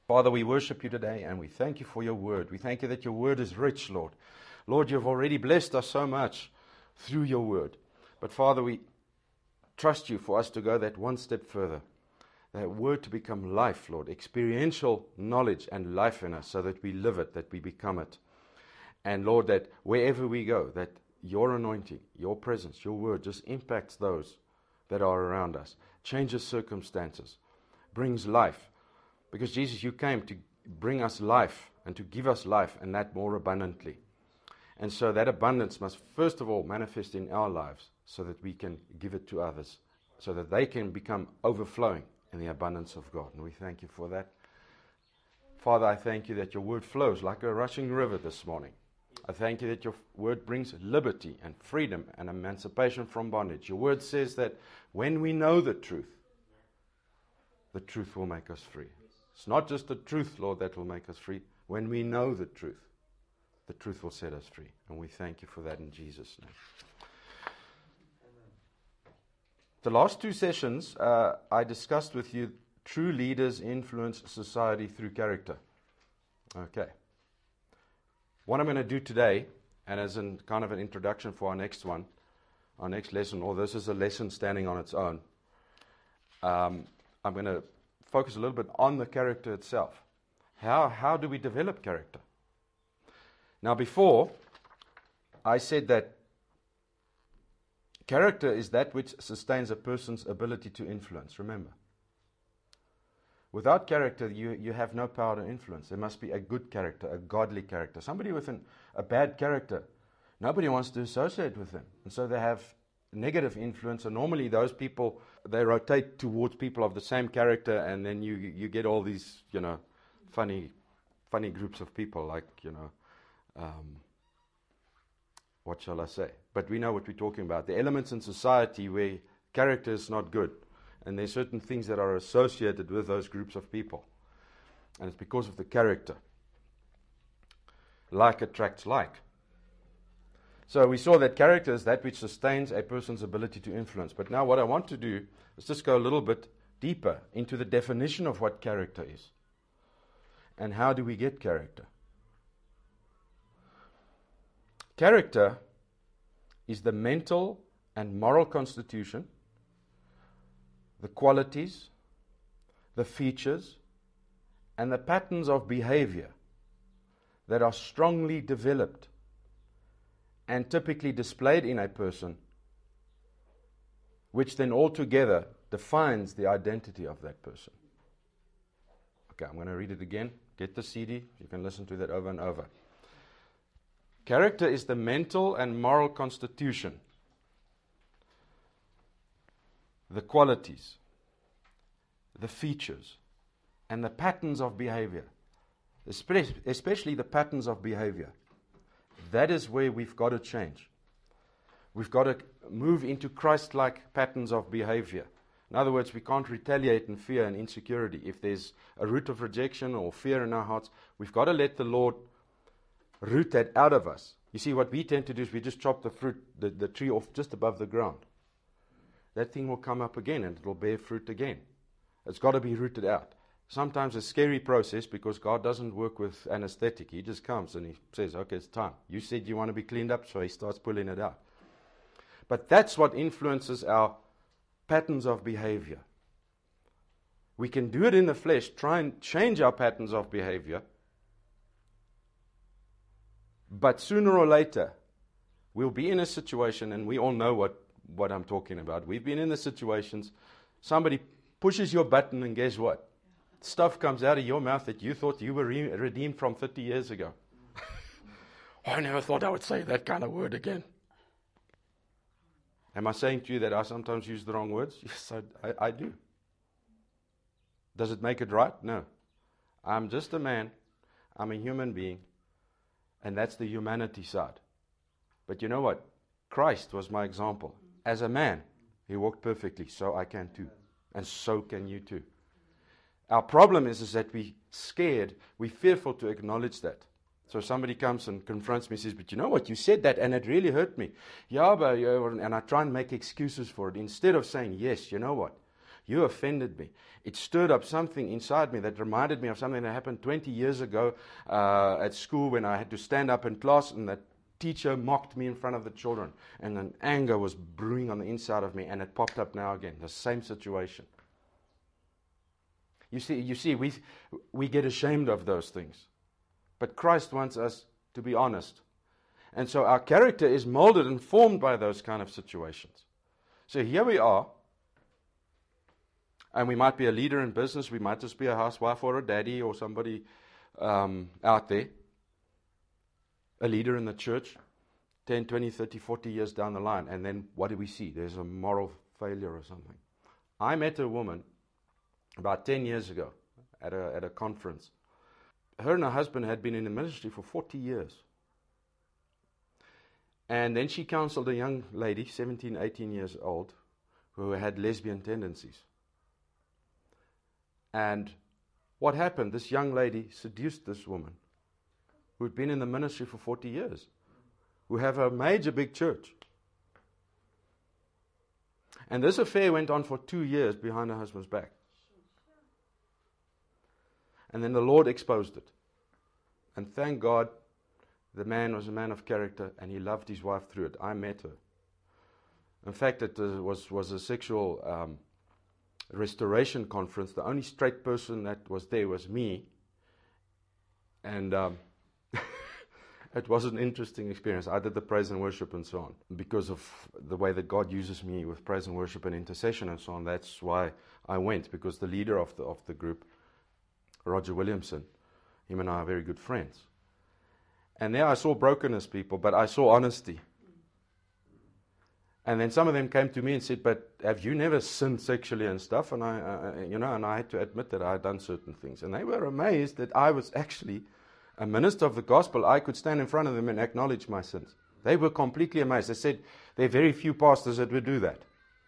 Father, we worship you today and we thank you for your word. We thank you that your word is rich, Lord. Lord, you've already blessed us so much through your word. But Father, we trust you for us to go that one step further. That word to become life, Lord. Experiential knowledge and life in us so that we live it, that we become it. And Lord, that wherever we go, that your anointing, your presence, your word just impacts those that are around us. Changes circumstances. Brings life. Because Jesus, you came to bring us life and to give us life, and that more abundantly. And so that abundance must first of all manifest in our lives so that we can give it to others, so that they can become overflowing in the abundance of God. And we thank you for that. Father, I thank you that your word flows like a rushing river this morning. I thank you that your word brings liberty and freedom and emancipation from bondage. Your word says that when we know the truth will make us free. It's not just the truth, Lord, that will make us free. When we know the truth will set us free. And we thank you for that in Jesus' name. The last two sessions, I discussed with you true leaders influence society through character. Okay. What I'm going to do today, and as in kind of an introduction for our next one, our next lesson, or this is a lesson standing on its own, I'm going to focus a little bit on the character itself. How do we develop character? Now, before, I said that character is that which sustains a person's ability to influence. Remember. Without character, you have no power to influence. There must be a good character, a godly character. Somebody with a bad character, nobody wants to associate with them. And so they have negative influence, and normally those people, they rotate towards people of the same character, and then you get all these, funny groups of people, like, what shall I say? But we know what we're talking about. The elements in society where character is not good, and there's certain things that are associated with those groups of people, and it's because of the character. Like attracts like. So we saw that character is that which sustains a person's ability to influence. But now what I want to do is just go a little bit deeper into the definition of what character is. And how do we get character? Character is the mental and moral constitution, the qualities, the features, and the patterns of behavior that are strongly developed and typically displayed in a person, which then altogether defines the identity of that person. Okay, I'm going to read it again. Get the CD. You can listen to that over and over. Character is the mental and moral constitution, the qualities, the features, and the patterns of behavior, especially the patterns of behavior. That is where we've got to change. We've got to move into Christ-like patterns of behavior. In other words, we can't retaliate in fear and insecurity. If there's a root of rejection or fear in our hearts, we've got to let the Lord root that out of us. You see, what we tend to do is we just chop the tree off just above the ground. That thing will come up again and it will bear fruit again. It's got to be rooted out. Sometimes a scary process because God doesn't work with anesthetic. He just comes and he says, okay, it's time. You said you want to be cleaned up, so he starts pulling it out. But that's what influences our patterns of behavior. We can do it in the flesh, try and change our patterns of behavior, but sooner or later, we'll be in a situation, and we all know what I'm talking about. We've been in the situations, somebody pushes your button, and guess what? Stuff comes out of your mouth that you thought you were redeemed from 30 years ago. I never thought I would say that kind of word again. Am I saying to you that I sometimes use the wrong words? Yes, I do. Does it make it right? No. I'm just a man. I'm a human being. And that's the humanity side. But you know what? Christ was my example. As a man, he walked perfectly. So I can too. And so can you too. Our problem is that we're scared. We're fearful to acknowledge that. So somebody comes and confronts me and says, but you know what, you said that and it really hurt me. Yeah, but, and I try and make excuses for it. Instead of saying, yes, you know what, You offended me. It stirred up something inside me that reminded me of something that happened 20 years ago at school when I had to stand up in class and that teacher mocked me in front of the children. And an anger was brewing on the inside of me, and it popped up now again. The same situation. You see, we get ashamed of those things. But Christ wants us to be honest. And so our character is molded and formed by those kind of situations. So here we are. And we might be a leader in business. We might just be a housewife or a daddy or somebody out there. A leader in the church. 10, 20, 30, 40 years down the line. And then what do we see? There's a moral failure or something. I met a woman about 10 years ago at a conference. Her and her husband had been in the ministry for 40 years. And then she counseled a young lady, 17, 18 years old, who had lesbian tendencies. And what happened? This young lady seduced this woman who had been in the ministry for 40 years, who have a major big church. And this affair went on for 2 years behind her husband's back. And then the Lord exposed it. And thank God, the man was a man of character, and he loved his wife through it. I met her. In fact, it was a sexual restoration conference. The only straight person that was there was me. And it was an interesting experience. I did the praise and worship and so on. Because of the way that God uses me with praise and worship and intercession and so on, that's why I went. Because the leader of the group, Roger Williamson, him and I are very good friends. And there I saw brokenness, people, but I saw honesty. And then some of them came to me and said, "But have you never sinned sexually and stuff?" And I had to admit that I had done certain things. And they were amazed that I was actually a minister of the gospel. I could stand in front of them and acknowledge my sins. They were completely amazed. They said, there are very few pastors that would do that.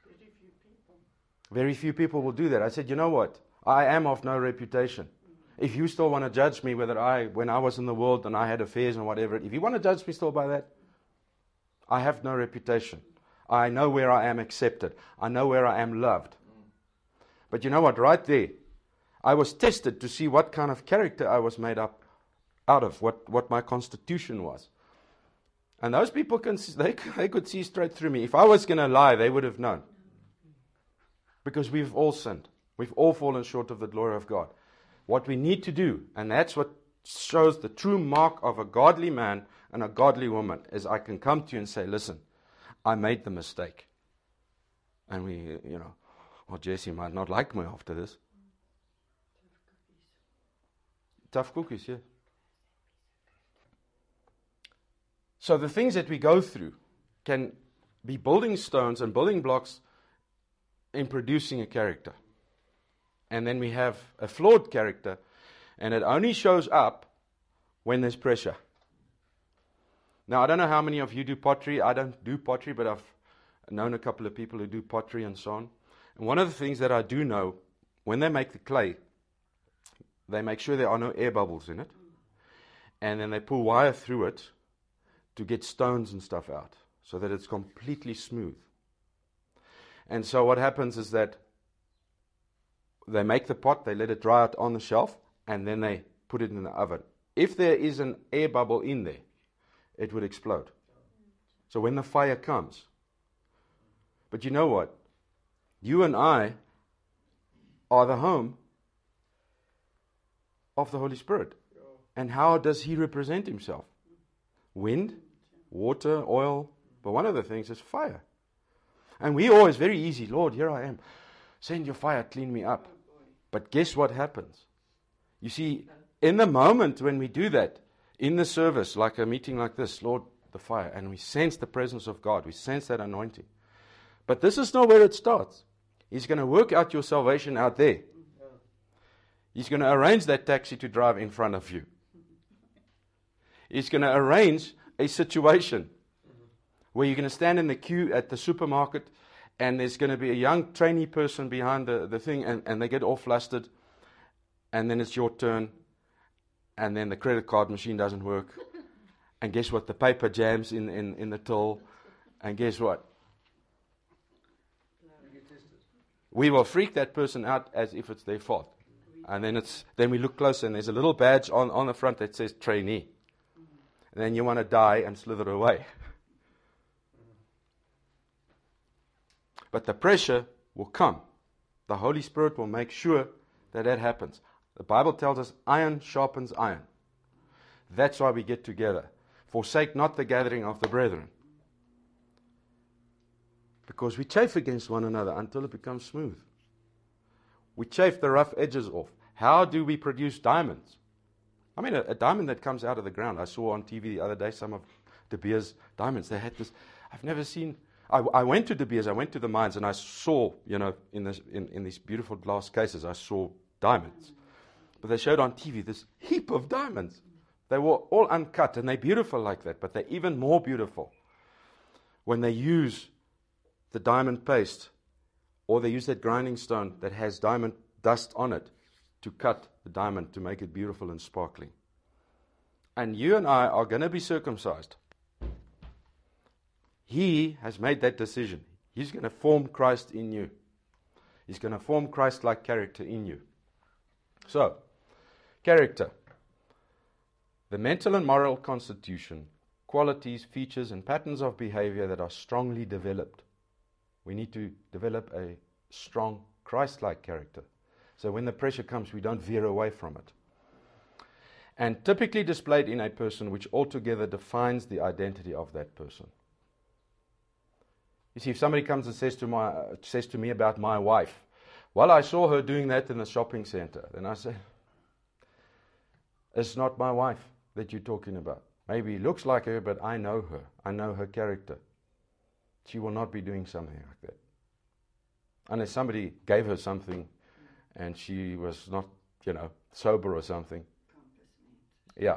Very few people will do that. I said, you know what? I am of no reputation. If you still want to judge me when I was in the world and I had affairs and whatever, if you want to judge me still by that, I have no reputation. I know where I am accepted. I know where I am loved. But you know what? Right there, I was tested to see what kind of character I was made up out of, what my constitution was. And those people, they could see straight through me. If I was going to lie, they would have known. Because we've all sinned. We've all fallen short of the glory of God. What we need to do, and that's what shows the true mark of a godly man and a godly woman, is I can come to you and say, listen, I made the mistake. And Jesse might not like me after this. Tough cookies, yeah. So the things that we go through can be building stones and building blocks in producing a character. And then we have a flawed character, and it only shows up when there's pressure. Now, I don't know how many of you do pottery. I don't do pottery, but I've known a couple of people who do pottery and so on. And one of the things that I do know, when they make the clay, they make sure there are no air bubbles in it. And then they pull wire through it to get stones and stuff out, so that it's completely smooth. And so what happens is that they make the pot, they let it dry out on the shelf, and then they put it in the oven. If there is an air bubble in there, it would explode. So when the fire comes. But you know what? You and I are the home of the Holy Spirit. And how does He represent Himself? Wind, water, oil. But one of the things is fire. And we always very easy, Lord, here I am. Send your fire, clean me up. But guess what happens? You see, in the moment when we do that, in the service, like a meeting like this, Lord, the fire, and we sense the presence of God, we sense that anointing. But this is not where it starts. He's going to work out your salvation out there. He's going to arrange that taxi to drive in front of you. He's going to arrange a situation where you're going to stand in the queue at the supermarket, and there's going to be a young trainee person behind the thing, and they get all flustered, and then it's your turn, and then the credit card machine doesn't work, and guess what? The paper jams in the till, and guess what? we will freak that person out as if it's their fault. And then we look closer and there's a little badge on the front that says trainee. And then you want to die and slither away. But the pressure will come. The Holy Spirit will make sure that happens. The Bible tells us iron sharpens iron. That's why we get together. Forsake not the gathering of the brethren. Because we chafe against one another until it becomes smooth. We chafe the rough edges off. How do we produce diamonds? I mean, a diamond that comes out of the ground. I saw on TV the other day some of De Beers diamonds. They had this. I've never seen. I went to De Beers. I went to the mines, and I saw, in these beautiful glass cases, I saw diamonds. But they showed on TV this heap of diamonds. They were all uncut, and they're beautiful like that. But they're even more beautiful when they use the diamond paste, or they use that grinding stone that has diamond dust on it to cut the diamond to make it beautiful and sparkling. And you and I are going to be circumcised. He has made that decision. He's going to form Christ in you. He's going to form Christ-like character in you. So, character. The mental and moral constitution, qualities, features, and patterns of behavior that are strongly developed. We need to develop a strong Christ-like character. So when the pressure comes, we don't veer away from it. And typically displayed in a person which altogether defines the identity of that person. You see, if somebody comes and says to me about my wife, well, I saw her doing that in the shopping center. Then I say, it's not my wife that you're talking about. Maybe it looks like her, but I know her. I know her character. She will not be doing something like that. Unless somebody gave her something and she was not, sober or something. Yeah.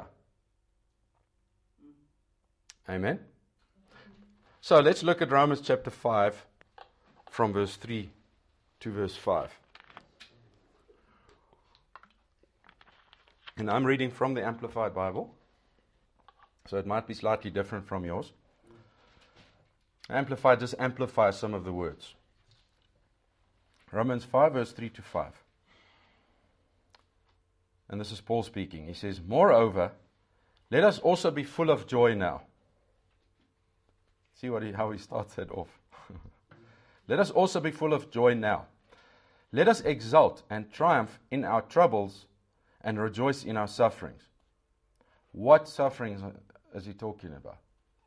Amen? So let's look at Romans chapter 5 from verse 3 to verse 5. And I'm reading from the Amplified Bible, so it might be slightly different from yours. Amplified just amplifies some of the words. Romans 5 verse 3 to 5. And this is Paul speaking. He says, moreover, let us also be full of joy now. See how he starts that off. Let us also be full of joy now. Let us exult and triumph in our troubles and rejoice in our sufferings. What sufferings is he talking about?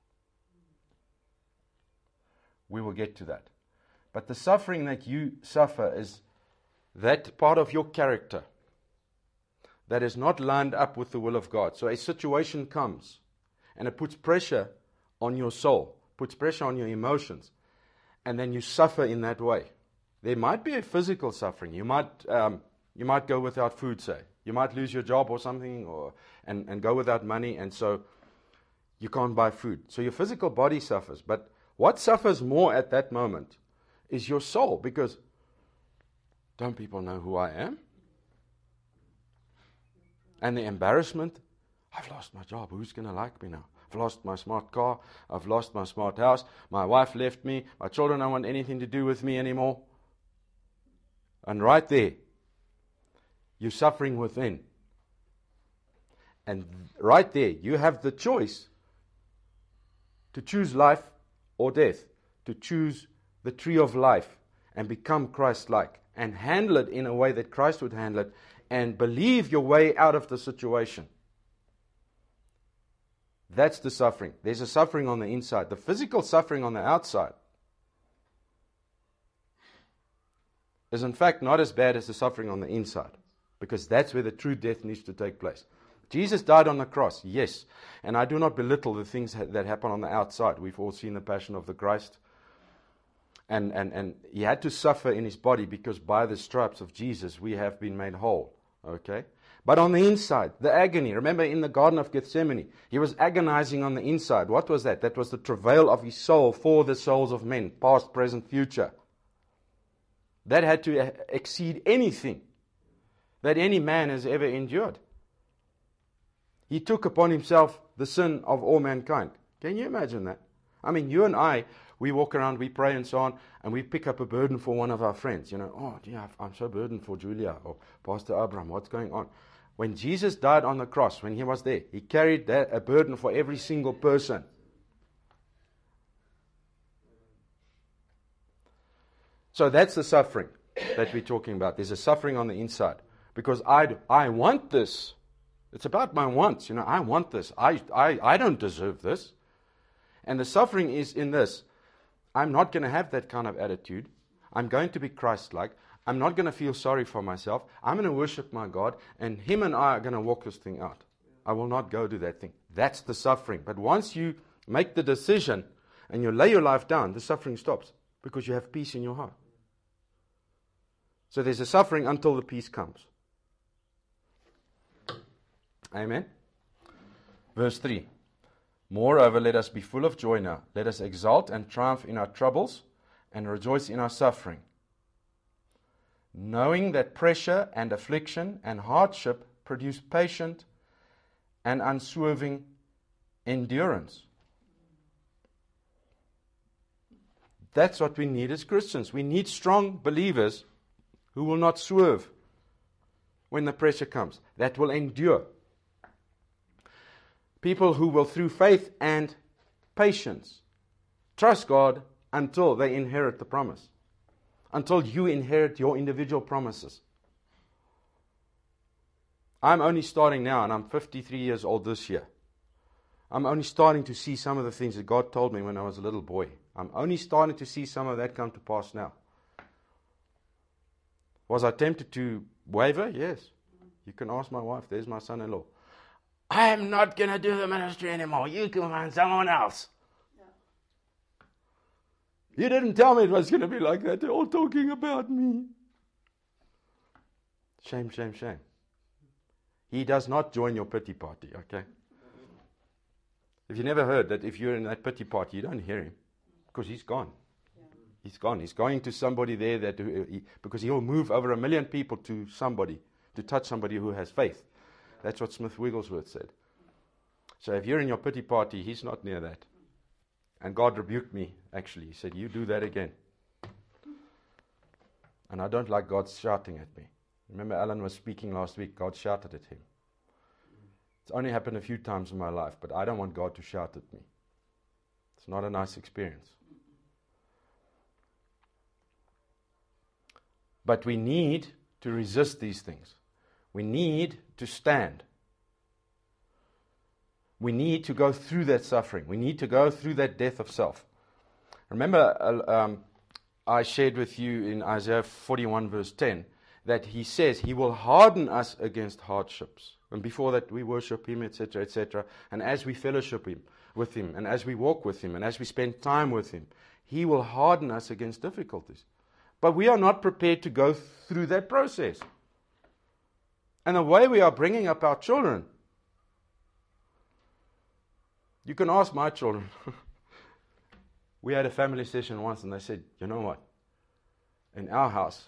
We will get to that. But the suffering that you suffer is that part of your character that is not lined up with the will of God. So a situation comes and it puts pressure on your soul, puts pressure on your emotions, and then you suffer in that way. There might be a physical suffering. You might go without food, say. You might lose your job or something, and go without money, and so you can't buy food. So your physical body suffers. But what suffers more at that moment is your soul, because don't people know who I am? And the embarrassment, I've lost my job. Who's going to like me now? I've lost my smart car. I've lost my smart house. My wife left me. My children don't want anything to do with me anymore. And right there, you're suffering within. And right there, you have the choice to choose life or death, to choose the tree of life and become Christ-like and handle it in a way that Christ would handle it and believe your way out of the situation. That's the suffering. There's a suffering on the inside. The physical suffering on the outside is in fact not as bad as the suffering on the inside, because that's where the true death needs to take place. Jesus died on the cross, yes, and I do not belittle the things that happen on the outside. We've all seen the Passion of the Christ, and he had to suffer in his body because by the stripes of Jesus we have been made whole. Okay? But on the inside, the agony. Remember in the Garden of Gethsemane, he was agonizing on the inside. What was that? That was the travail of his soul for the souls of men, past, present, future. That had to exceed anything that any man has ever endured. He took upon himself the sin of all mankind. Can you imagine that? I mean, you and I, we walk around, we pray and so on, and we pick up a burden for one of our friends. Oh, yeah, I'm so burdened for Julia or Pastor Abraham. What's going on? When Jesus died on the cross, when he was there, he carried a burden for every single person. So that's the suffering that we're talking about. There's a suffering on the inside. Because I want this. It's about my wants. I want this. I don't deserve this. And the suffering is in this. I'm not going to have that kind of attitude. I'm going to be Christ-like. I'm not going to feel sorry for myself. I'm going to worship my God. And him and I are going to walk this thing out. I will not go do that thing. That's the suffering. But once you make the decision and you lay your life down, the suffering stops. Because you have peace in your heart. So there's a suffering until the peace comes. Amen. Verse 3. Moreover, let us be full of joy now. Let us exult and triumph in our troubles and rejoice in our suffering. Knowing that pressure and affliction and hardship produce patient and unswerving endurance. That's what we need as Christians. We need strong believers who will not swerve when the pressure comes, that will endure. People who will, through faith and patience, trust God until they inherit the promise, until you inherit your individual promises. I'm only starting now, and I'm 53 years old this year. I'm only starting to see some of the things that God told me when I was a little boy. I'm only starting to see some of that come to pass now. Was I tempted to waver? Yes. You can ask my wife. There's my son-in-law. I am not going to do the ministry anymore. You can find someone else. Yeah. You didn't tell me it was going to be like that. They're all talking about me. Shame, shame, shame. He does not join your pity party, okay? Have you never heard that if you're in that pity party, you don't hear him? Because he's gone. He's gone. He's going to somebody there because he'll move over 1 million people to somebody, to touch somebody who has faith. That's what Smith Wigglesworth said. So if you're in your pity party, he's not near that. And God rebuked me, actually. He said, you do that again. And I don't like God shouting at me. Remember Alan was speaking last week. God shouted at him. It's only happened a few times in my life, but I don't want God to shout at me. It's not a nice experience. But we need to resist these things. We need to stand. We need to go through that suffering. We need to go through that death of self. Remember, I shared with you in Isaiah 41 verse 10 that he says he will harden us against hardships. And before that we worship him, etc., etc. And as we fellowship with him, and as we walk with him, and as we spend time with him, he will harden us against difficulties. But we are not prepared to go through that process. And the way we are bringing up our children, you can ask my children. We had a family session once and they said, you know what? In our house,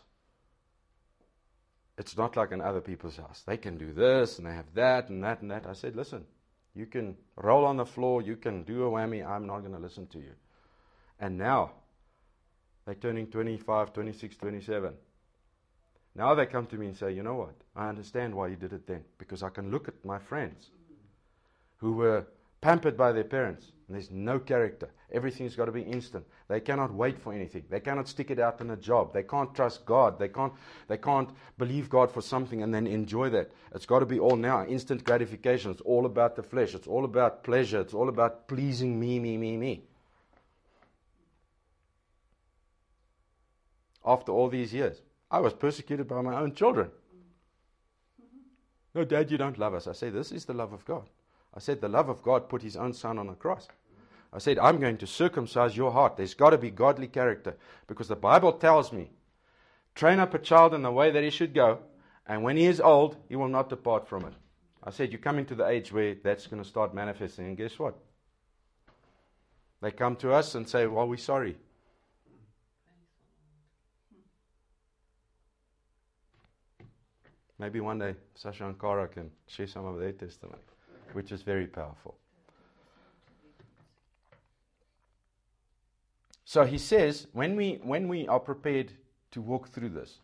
it's not like in other people's house. They can do this and they have that and that and that. I said, listen, you can roll on the floor, you can do a whammy, I'm not going to listen to you. And now, they're turning 25, 26, 27. Now they come to me and say, you know what? I understand why you did it then. Because I can look at my friends who were pampered by their parents. And there's no character. Everything's got to be instant. They cannot wait for anything. They cannot stick it out in a job. They can't trust God. They can't believe God for something and then enjoy that. It's got to be all now. Instant gratification. It's all about the flesh. It's all about pleasure. It's all about pleasing me. After all these years, I was persecuted by my own children. No, Dad, you don't love us. I say, this is the love of God. I said, the love of God put his own son on the cross. I said, I'm going to circumcise your heart. There's got to be godly character. Because the Bible tells me, train up a child in the way that he should go, and when he is old, he will not depart from it. I said, you come into the age where that's going to start manifesting, and guess what? They come to us and say, well, we're sorry. Maybe one day Sasha and Cara can share some of their testimony, which is very powerful. So he says, when we are prepared to walk through this,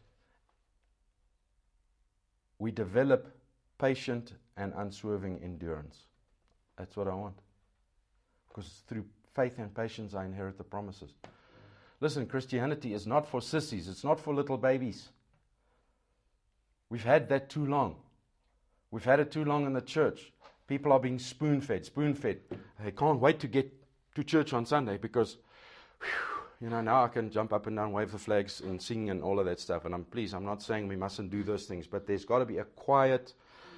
we develop patient and unswerving endurance. That's what I want. Because through faith and patience I inherit the promises. Listen, Christianity is not for sissies. It's not for little babies. We've had that too long. We've had it too long in the church. People are being spoon-fed. They can't wait to get to church on Sunday because, now I can jump up and down, wave the flags and sing and all of that stuff. And I'm not saying we mustn't do those things, but there's got to be a quiet,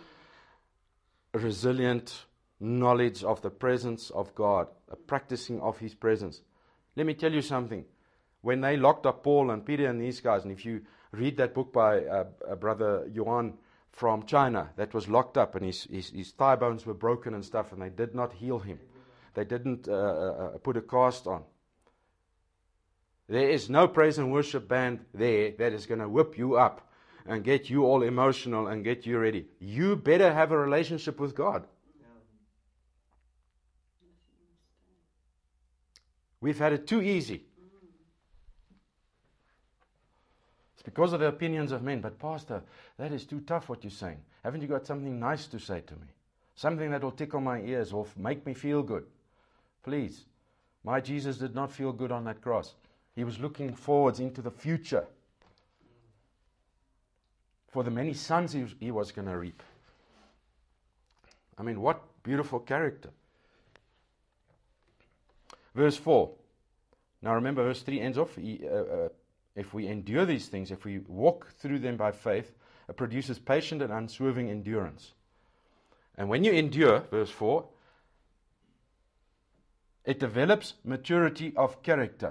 resilient knowledge of the presence of God, a practicing of His presence. Let me tell you something. When they locked up Paul and Peter and these guys, and if you read that book by Brother Yuan from China that was locked up and his thigh bones were broken and stuff, and they did not heal him. They didn't put a cast on. There is no praise and worship band there that is going to whip you up and get you all emotional and get you ready. You better have a relationship with God. We've had it too easy. It's because of the opinions of men. But Pastor, that is too tough what you're saying. Haven't you got something nice to say to me? Something that will tickle my ears or make me feel good? Please. My Jesus did not feel good on that cross. He was looking forwards into the future for the many sons he was going to reap. I mean, what beautiful character. Verse 4. Now remember, verse 3 ends off. If we endure these things, if we walk through them by faith, it produces patient and unswerving endurance. And when you endure, verse 4, it develops maturity of character.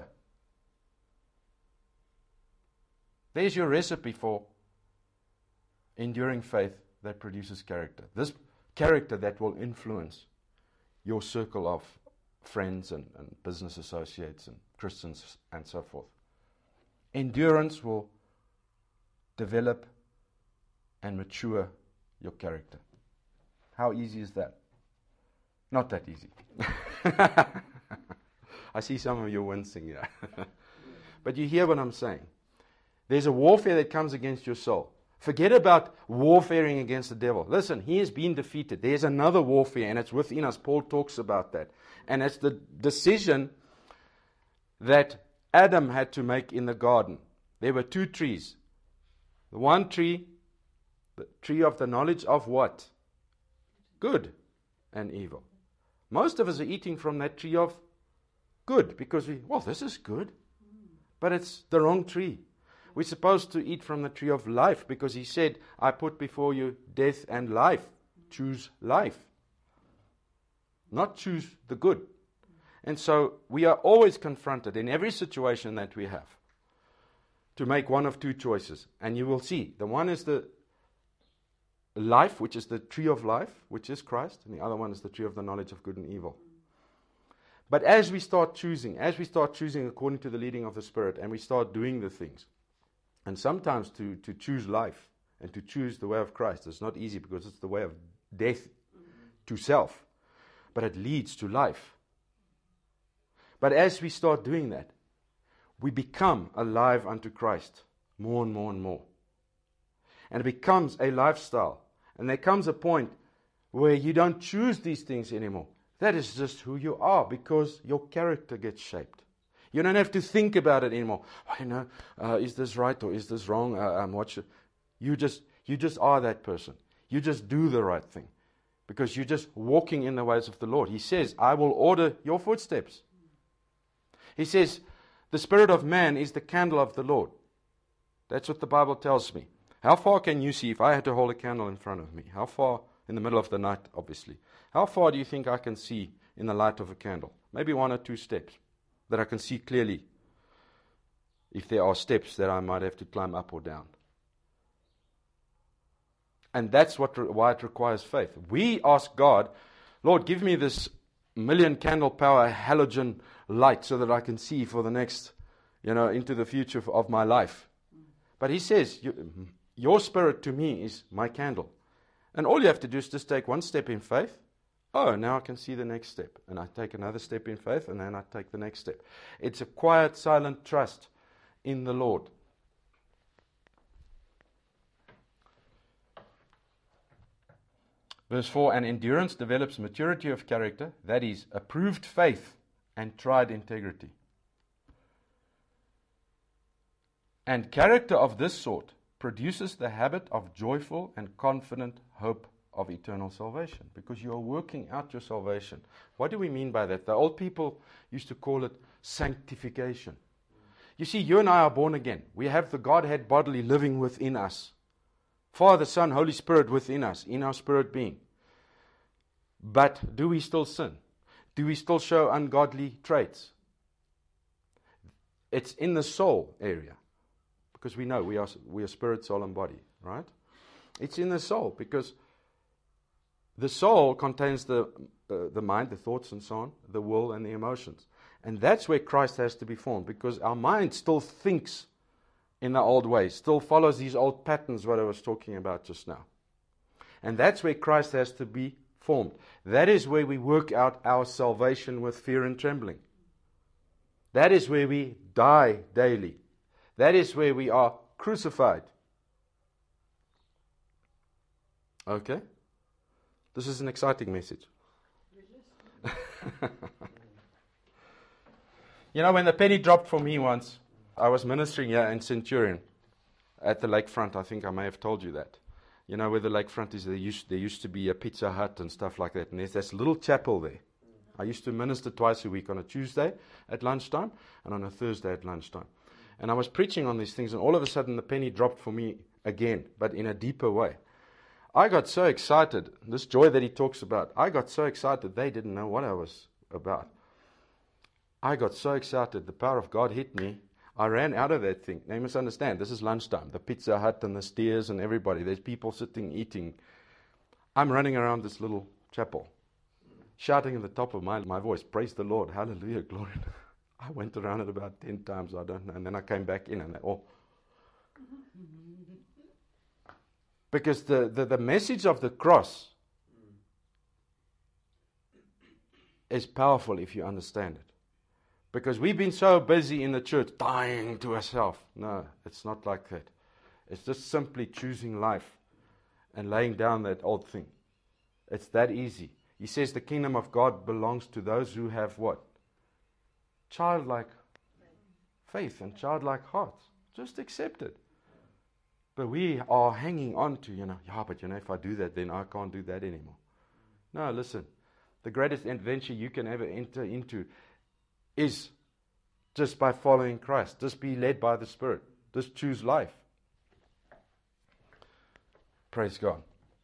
There's your recipe for enduring faith that produces character. This character that will influence your circle of friends and business associates and Christians and so forth. Endurance will develop and mature your character. How easy is that? Not that easy. I see some of you wincing here. But you hear what I'm saying. There's a warfare that comes against your soul. Forget about warfaring against the devil. Listen, he has been defeated. There's another warfare, and it's within us. Paul talks about that. And it's the decision that Adam had to make in the garden. There were two trees. The one tree, the tree of the knowledge of what? Good and evil. Most of us are eating from that tree of good because this is good. But it's the wrong tree. We're supposed to eat from the tree of life because he said, I put before you death and life. Choose life. Not choose the good. And so we are always confronted in every situation that we have to make one of two choices. And you will see, the one is the life, which is the tree of life, which is Christ, and the other one is the tree of the knowledge of good and evil. But as we start choosing according to the leading of the Spirit, and we start doing the things, and sometimes to choose life and to choose the way of Christ is not easy because it's the way of death to self, but it leads to life. But as we start doing that, we become alive unto Christ more and more and more. And it becomes a lifestyle. And there comes a point where you don't choose these things anymore. That is just who you are because your character gets shaped. You don't have to think about it anymore. Is this right or is this wrong? You just are that person. You just do the right thing because you're just walking in the ways of the Lord. He says, I will order your footsteps. He says, the spirit of man is the candle of the Lord. That's what the Bible tells me. How far can you see if I had to hold a candle in front of me? How far? In the middle of the night, obviously. How far do you think I can see in the light of a candle? Maybe 1 or 2 steps that I can see clearly if there are steps that I might have to climb up or down. And that's why it requires faith. We ask God, Lord, give me this 1,000,000 candle power halogen light so that I can see for the next, into the future of my life. But he says, your spirit to me is my candle. And all you have to do is just take one step in faith, oh, now I can see the next step. And I take another step in faith, and then I take the next step. It's a quiet, silent trust in the Lord. Verse 4, and endurance develops maturity of character, that is, approved faith and tried integrity. And character of this sort produces the habit of joyful and confident hope of eternal salvation, because you are working out your salvation. What do we mean by that? The old people used to call it sanctification. You see, you and I are born again. We have the Godhead bodily living within us. Father, Son, Holy Spirit within us, in our spirit being. But do we still sin? Do we still show ungodly traits? It's in the soul area. Because we know we are spirit, soul, and body, right? It's in the soul, because the soul contains the mind, the thoughts and so on, the will and the emotions. And that's where Christ has to be formed, because our mind still thinks in the old ways, still follows these old patterns, what I was talking about just now. And that's where Christ has to be formed. That is where we work out our salvation with fear and trembling. That is where we die daily. That is where we are crucified. Okay? This is an exciting message. You know, when the penny dropped for me once, I was ministering here in Centurion at the lakefront. I think I may have told you that. You know where the lakefront is? There used to be a Pizza Hut and stuff like that. And there's this little chapel there. I used to minister twice a week, on a Tuesday at lunchtime and on a Thursday at lunchtime. And I was preaching on these things, and all of a sudden the penny dropped for me again, but in a deeper way. I got so excited, this joy that he talks about, I got so excited they didn't know what I was about. I got so excited, the power of God hit me. I ran out of that thing. Now you must understand, this is lunchtime. The Pizza Hut and the steers and everybody, there's people sitting, eating. I'm running around this little chapel, shouting at the top of my voice, praise the Lord, hallelujah, glory. I went around it about 10 times, I don't know, and then I came back in and because the message of the cross is powerful if you understand it. Because we've been so busy in the church dying to ourselves. No, it's not like that. It's just simply choosing life and laying down that old thing. It's that easy. He says the kingdom of God belongs to those who have what? Childlike faith and childlike hearts. Just accept it. But we are hanging on to, but if I do that, then I can't do that anymore. No, listen. The greatest adventure you can ever enter into is just by following Christ. Just be led by the Spirit. Just choose life. Praise God.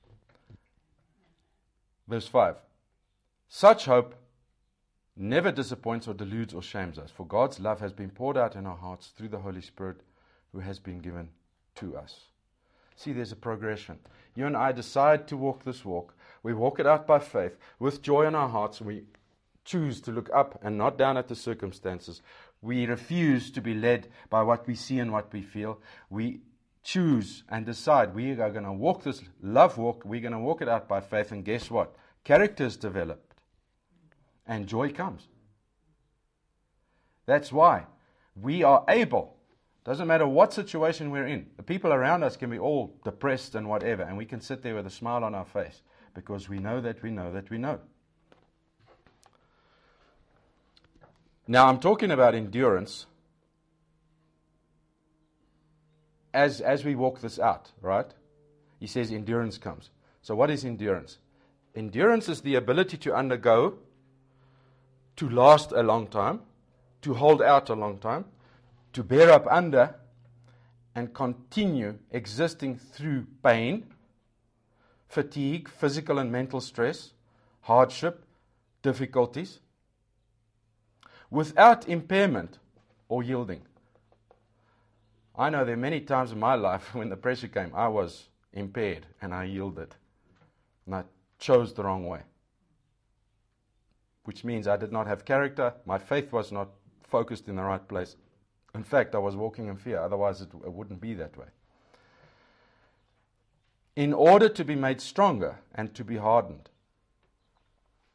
Verse 5. Such hope never disappoints or deludes or shames us, for God's love has been poured out in our hearts through the Holy Spirit who has been given to us. See, there's a progression. You and I decide to walk this walk. We walk it out by faith with joy in our hearts. We choose to look up and not down at the circumstances. We refuse to be led by what we see and what we feel. We choose and decide we are going to walk this love walk. We're going to walk it out by faith. And guess what? Character is developed. And joy comes. That's why we are able. Doesn't matter what situation we're in. The people around us can be all depressed and whatever. And we can sit there with a smile on our face. Because we know that we know that we know. Now I'm talking about endurance. As we walk this out, right? He says endurance comes. So what is endurance? Endurance is the ability to undergo, to last a long time, to hold out a long time, to bear up under, and continue existing through pain, fatigue, physical and mental stress, hardship, difficulties, without impairment or yielding. I know there are many times in my life when the pressure came, I was impaired and I yielded. And I chose the wrong way. Which means I did not have character, my faith was not focused in the right place. In fact, I was walking in fear, otherwise it wouldn't be that way. In order to be made stronger and to be hardened.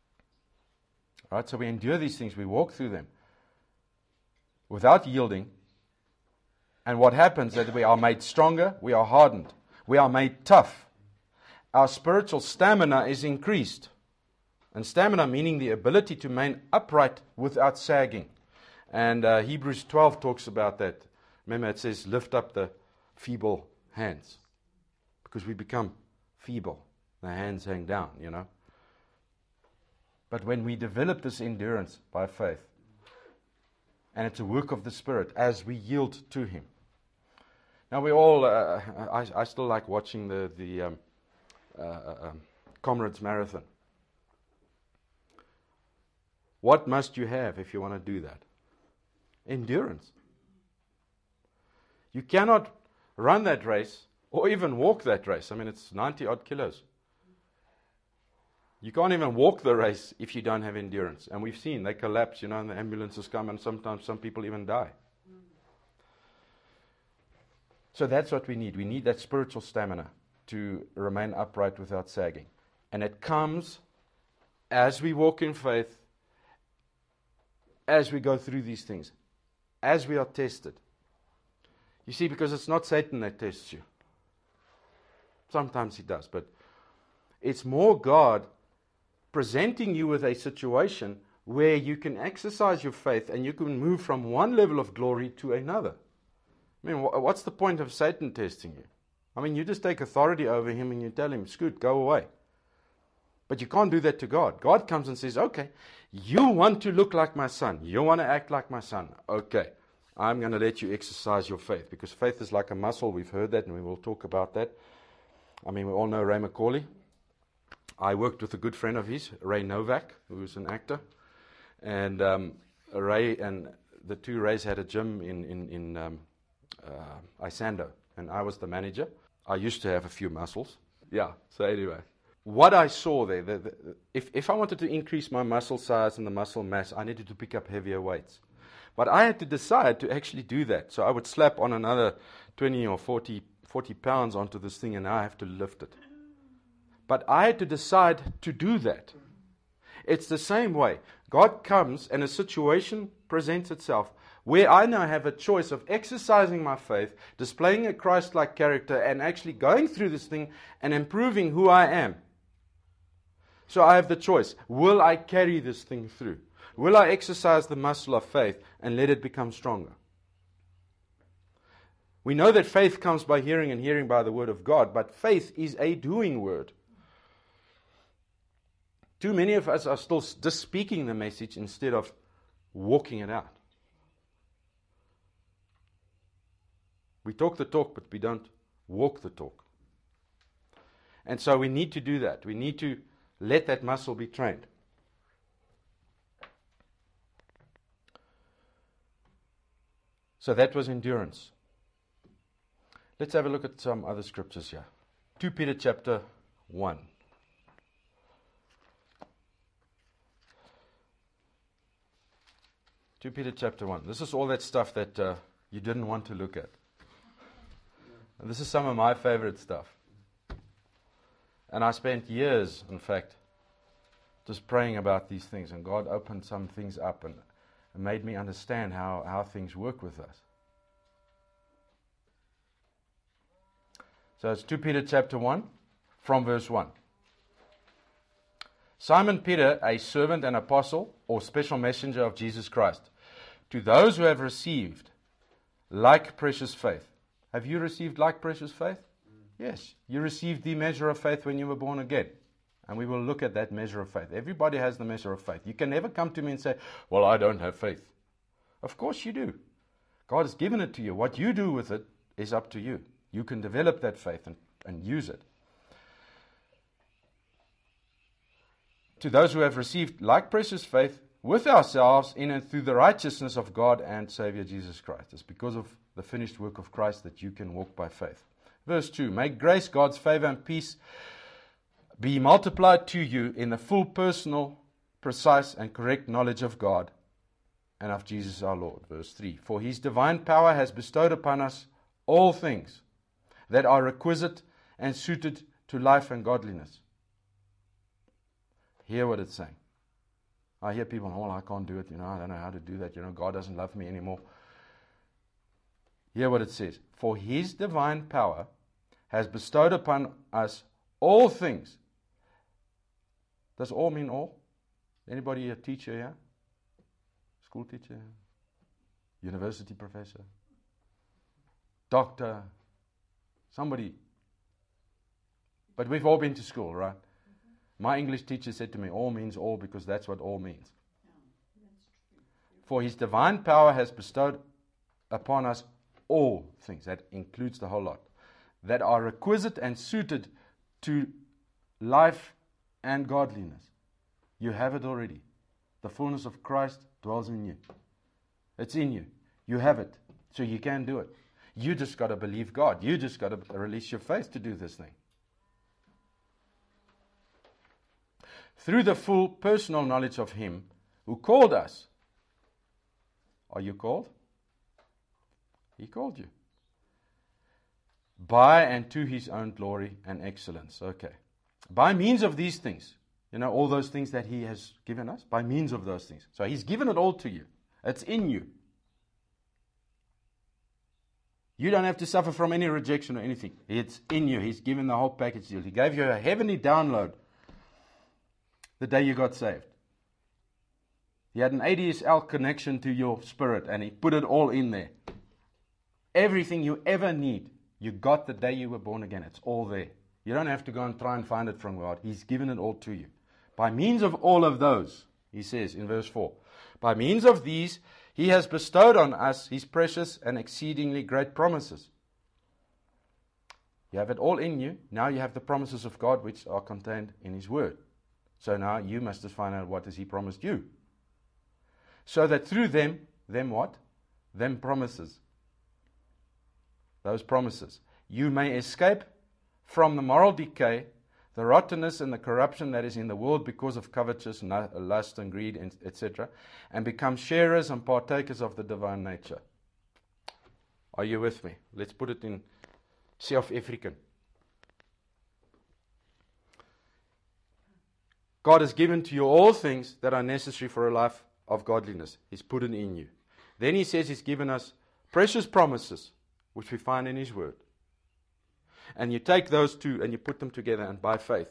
Right? So we endure these things, we walk through them without yielding. And what happens is that we are made stronger, we are hardened, we are made tough. Our spiritual stamina is increased. And stamina meaning the ability to remain upright without sagging. And Hebrews 12 talks about that. Remember, it says, lift up the feeble hands. Because we become feeble. The hands hang down, you know. But when we develop this endurance by faith, and it's a work of the Spirit as we yield to Him. Now we all, I still like watching the Comrades Marathon. What must you have if you want to do that? Endurance. You cannot run that race or even walk that race. I mean, it's 90 odd kilos. You can't even walk the race if you don't have endurance. And we've seen they collapse, you know, and the ambulances come, and sometimes some people even die. So that's what we need. We need that spiritual stamina to remain upright without sagging. And it comes as we walk in faith, as we go through these things, as we are tested. You see, because it's not Satan that tests you. Sometimes he does, but it's more God presenting you with a situation where you can exercise your faith and you can move from one level of glory to another. I mean, what's the point of Satan testing you? I mean, you just take authority over him and you tell him, scoot, go away. But you can't do that to God. God comes and says, okay, you want to look like my son. You want to act like my son. Okay, I'm going to let you exercise your faith. Because faith is like a muscle. We've heard that and we will talk about that. I mean, we all know Ray McCauley. I worked with a good friend of his, Ray Novak, who was an actor. And Ray and the two Rays had a gym in Isando. And I was the manager. I used to have a few muscles. Yeah, so anyway. What I saw there, if I wanted to increase my muscle size and the muscle mass, I needed to pick up heavier weights. But I had to decide to actually do that. So I would slap on another 20 or 40 pounds onto this thing, and now I have to lift it. But I had to decide to do that. It's the same way. God comes and a situation presents itself where I now have a choice of exercising my faith, displaying a Christ-like character, and actually going through this thing and improving who I am. So I have the choice. Will I carry this thing through? Will I exercise the muscle of faith and let it become stronger? We know that faith comes by hearing and hearing by the word of God, but faith is a doing word. Too many of us are still just speaking the message instead of walking it out. We talk the talk, but we don't walk the talk. And so we need to do that. We need to let that muscle be trained. So that was endurance. Let's have a look at some other scriptures here. 2 Peter chapter 1. Peter chapter 1. This is all that stuff that you didn't want to look at. And this is some of my favorite stuff. And I spent years, in fact, just praying about these things. And God opened some things up and made me understand how things work with us. So it's 2 Peter chapter 1, from verse 1. Simon Peter, a servant and apostle, or special messenger of Jesus Christ, to those who have received like precious faith. Have you received like precious faith? Yes. You received the measure of faith when you were born again. And we will look at that measure of faith. Everybody has the measure of faith. You can never come to me and say, well, I don't have faith. Of course you do. God has given it to you. What you do with it is up to you. You can develop that faith and use it. To those who have received like precious faith with ourselves in and through the righteousness of God and Savior Jesus Christ. It's because of the finished work of Christ that you can walk by faith. Verse 2, may grace, God's favor and peace be multiplied to you in the full personal, precise and correct knowledge of God and of Jesus our Lord. Verse 3, for His divine power has bestowed upon us all things that are requisite and suited to life and godliness. Hear what it's saying. I hear people, oh, well, I can't do it. I don't know how to do that. God doesn't love me anymore. Hear what it says. For His divine power has bestowed upon us all things. Does all mean all? Anybody a teacher here? School teacher? University professor? Doctor? Somebody? But we've all been to school, right? My English teacher said to me, all means all, because that's what all means. For His divine power has bestowed upon us all things. That includes the whole lot. That are requisite and suited to life and godliness. You have it already. The fullness of Christ dwells in you. It's in you. You have it. So you can do it. You just got to believe God. You just got to release your faith to do this thing. Through the full personal knowledge of Him who called us. Are you called? He called you. By and to His own glory and excellence. Okay. By means of these things. All those things that He has given us. By means of those things. So He's given it all to you. It's in you. You don't have to suffer from any rejection or anything. It's in you. He's given the whole package deal. He gave you a heavenly download the day you got saved. He had an ADSL connection to your spirit and He put it all in there. Everything you ever need, you got the day you were born again. It's all there. You don't have to go and try and find it from God. He's given it all to you. By means of all of those, He says in verse 4, by means of these, He has bestowed on us His precious and exceedingly great promises. You have it all in you. Now you have the promises of God which are contained in His Word. So now you must just find out what has He promised you. So that through them what? Them promises. Those promises. You may escape from the moral decay, the rottenness and the corruption that is in the world because of covetousness, lust and greed, etc., and become sharers and partakers of the divine nature. Are you with me? Let's put it in South African. God has given to you all things that are necessary for a life of godliness. He's put it in you. Then He says He's given us precious promises, which we find in His Word. And you take those two and you put them together, and by faith,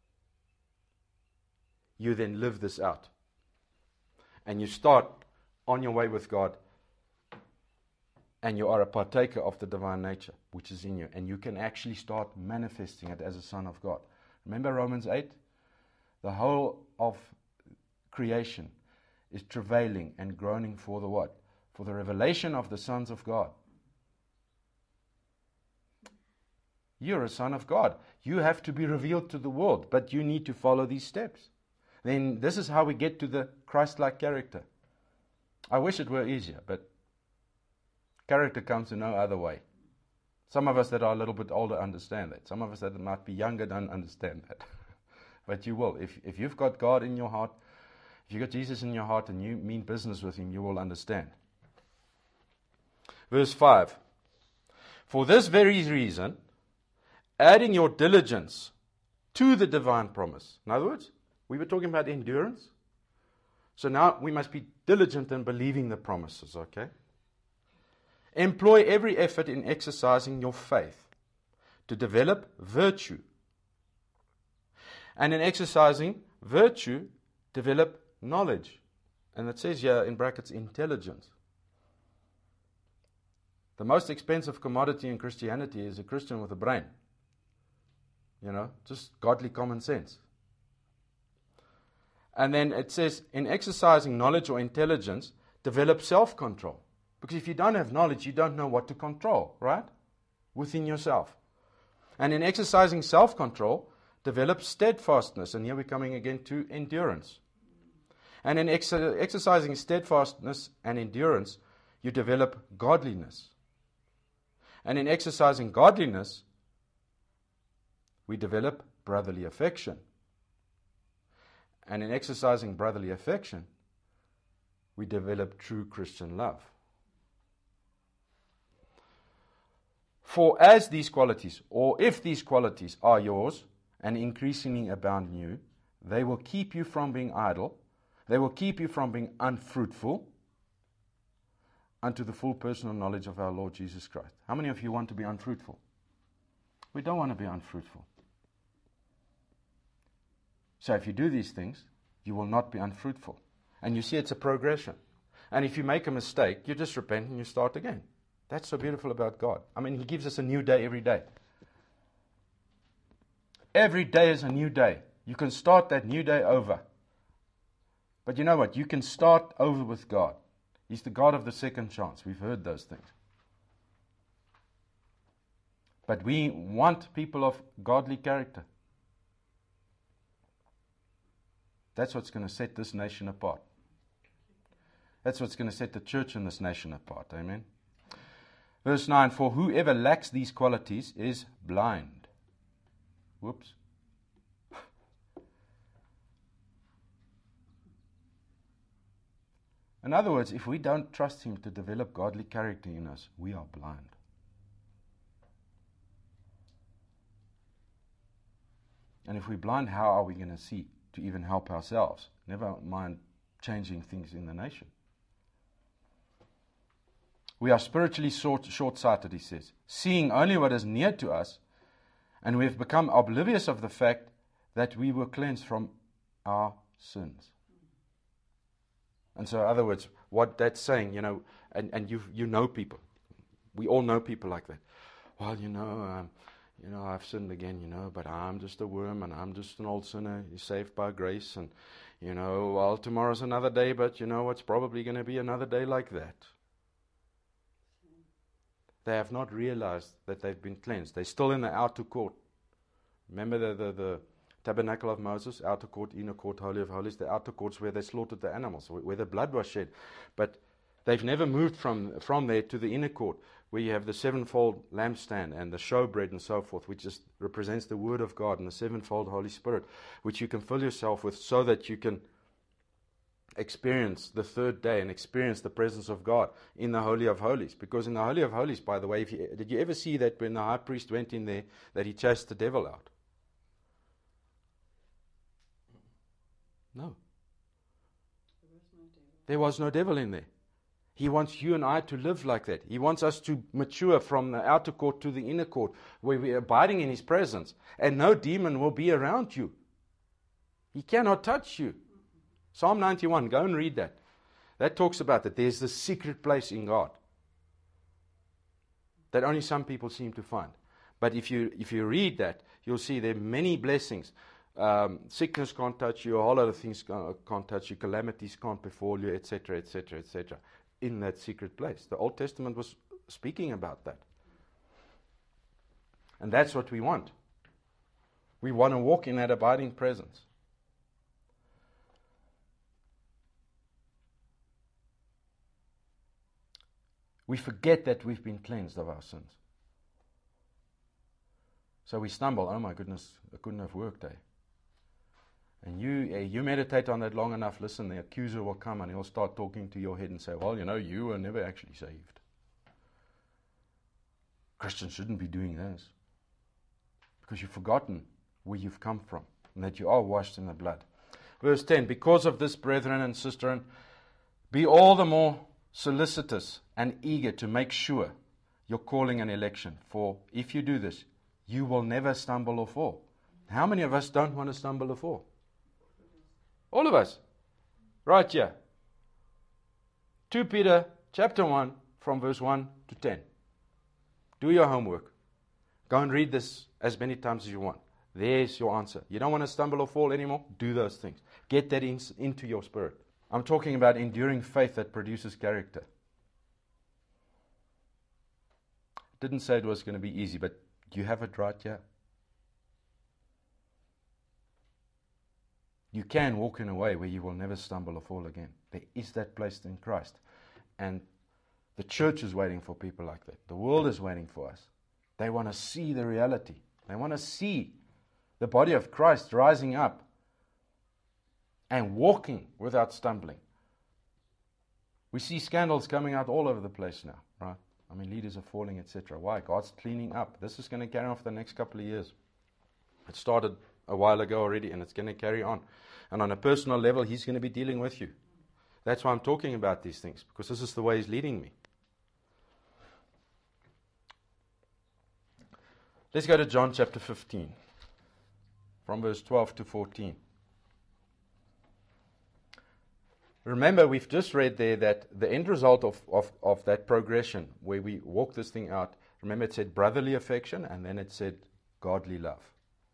you then live this out. And you start on your way with God, and you are a partaker of the divine nature, which is in you. And you can actually start manifesting it as a son of God. Remember Romans 8? The whole of creation is travailing and groaning for the what? For the revelation of the sons of God. You're a son of God. You have to be revealed to the world, but you need to follow these steps. Then this is how we get to the Christ-like character. I wish it were easier, but character comes in no other way. Some of us that are a little bit older understand that. Some of us that might be younger don't understand that. But you will. If you've got God in your heart, if you've got Jesus in your heart and you mean business with Him, you will understand. Verse 5. For this very reason, adding your diligence to the divine promise. In other words, we were talking about endurance. So now we must be diligent in believing the promises, okay? Employ every effort in exercising your faith to develop virtue. And in exercising virtue, develop knowledge. And it says here in brackets, intelligence. The most expensive commodity in Christianity is a Christian with a brain. Just godly common sense. And then it says, in exercising knowledge or intelligence, develop self-control. Because if you don't have knowledge, you don't know what to control, right? Within yourself. And in exercising self-control, develop steadfastness. And here we're coming again to endurance. And in exercising steadfastness and endurance, you develop godliness. And in exercising godliness, we develop brotherly affection. And in exercising brotherly affection, we develop true Christian love. For as these qualities, or if these qualities are yours and increasingly abound in you, they will keep you from being idle. They will keep you from being unfruitful unto the full personal knowledge of our Lord Jesus Christ. How many of you want to be unfruitful? We don't want to be unfruitful. So if you do these things, you will not be unfruitful. And you see it's a progression. And if you make a mistake, you just repent and you start again. That's so beautiful about God. I mean, He gives us a new day every day. Every day is a new day. You can start that new day over. But you know what? You can start over with God. He's the God of the second chance. We've heard those things. But we want people of godly character. That's what's going to set this nation apart. That's what's going to set the church in this nation apart. Amen. Verse 9, for whoever lacks these qualities is blind. Whoops. In other words, if we don't trust Him to develop godly character in us, we are blind. And if we're blind, how are we going to see to even help ourselves? Never mind changing things in the nation. We are spiritually short-sighted, he says, seeing only what is near to us, and we have become oblivious of the fact that we were cleansed from our sins. And so, in other words, what that's saying, and you know people. We all know people like that. Well, I've sinned again, but I'm just a worm and I'm just an old sinner. You're saved by grace. And, well, tomorrow's another day, but it's probably going to be another day like that. They have not realized that they've been cleansed. They're still in the outer court. Remember the tabernacle of Moses, outer court, inner court, holy of holies, the outer courts where they slaughtered the animals, where the blood was shed. But they've never moved from there to the inner court, where you have the sevenfold lampstand and the showbread and so forth, which just represents the Word of God and the sevenfold Holy Spirit, which you can fill yourself with so that you can experience the third day and experience the presence of God in the Holy of Holies. Because in the Holy of Holies, by the way, did you ever see that when the high priest went in there, that he chased the devil out? No. There was no devil in there. He wants you and I to live like that. He wants us to mature from the outer court to the inner court, where we are abiding in His presence, and no demon will be around you. He cannot touch you. Psalm 91, go and read that. That talks about that there's this secret place in God that only some people seem to find. But if you read that, you'll see there are many blessings. Sickness can't touch you, a whole lot of things can't touch you, calamities can't befall you, etc., etc., etc., in that secret place. The Old Testament was speaking about that. And that's what we want. We want to walk in that abiding presence. We forget that we've been cleansed of our sins. So we stumble. Oh my goodness, I couldn't have worked, And you meditate on that long enough, listen, the accuser will come and he'll start talking to your head and say, well, you were never actually saved. Christians shouldn't be doing this. Because you've forgotten where you've come from and that you are washed in the blood. Verse 10, because of this, brethren and sistren, be all the more solicitous and eager to make sure your calling and election. For if you do this, you will never stumble or fall. How many of us don't want to stumble or fall? All of us. Right here. 2 Peter chapter 1 from verse 1 to 10. Do your homework. Go and read this as many times as you want. There's your answer. You don't want to stumble or fall anymore? Do those things. Get that into your spirit. I'm talking about enduring faith that produces character. Didn't say it was going to be easy, but you have it right here. You can walk in a way where you will never stumble or fall again. There is that place in Christ. And the church is waiting for people like that. The world is waiting for us. They want to see the reality. They want to see the body of Christ rising up and walking without stumbling. We see scandals coming out all over the place now, right? I mean, leaders are falling, etc. Why? God's cleaning up. This is going to carry on for the next couple of years. It started a while ago already, and it's going to carry on. And on a personal level, He's going to be dealing with you. That's why I'm talking about these things, because this is the way He's leading me. Let's go to John chapter 15, from verse 12 to 14. Remember, we've just read there that the end result of that progression, where we walk this thing out, remember it said brotherly affection, and then it said godly love.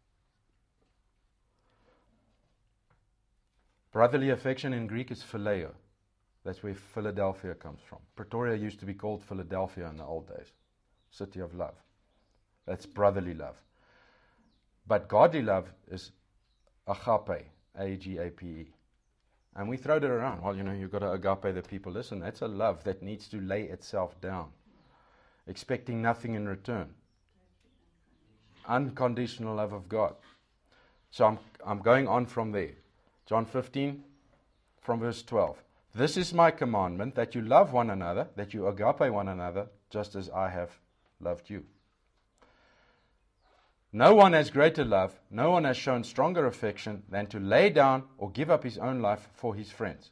Brotherly affection in Greek is phileo. That's where Philadelphia comes from. Pretoria used to be called Philadelphia in the old days. City of love. That's brotherly love. But godly love is agape, A-G-A-P-E. And we throw it around. Well, you've got to agape the people. Listen, that's a love that needs to lay itself down, expecting nothing in return. Unconditional love of God. So I'm going on from there. John 15, from verse 12. This is my commandment, that you love one another, that you agape one another, just as I have loved you. No one has greater love, no one has shown stronger affection than to lay down or give up his own life for his friends.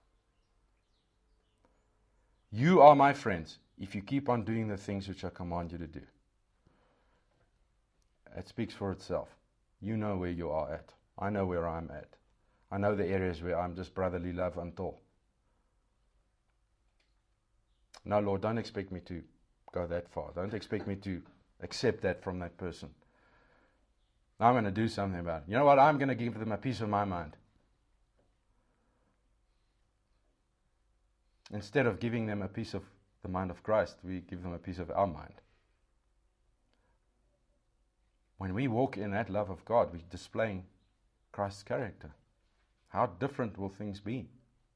You are my friends if you keep on doing the things which I command you to do. It speaks for itself. You know where you are at. I know where I'm at. I know the areas where I'm just brotherly love until. No, Lord, don't expect me to go that far. Don't expect me to accept that from that person. I'm going to do something about it. You know what? I'm going to give them a piece of my mind. Instead of giving them a piece of the mind of Christ, we give them a piece of our mind. When we walk in that love of God, we're displaying Christ's character. How different will things be?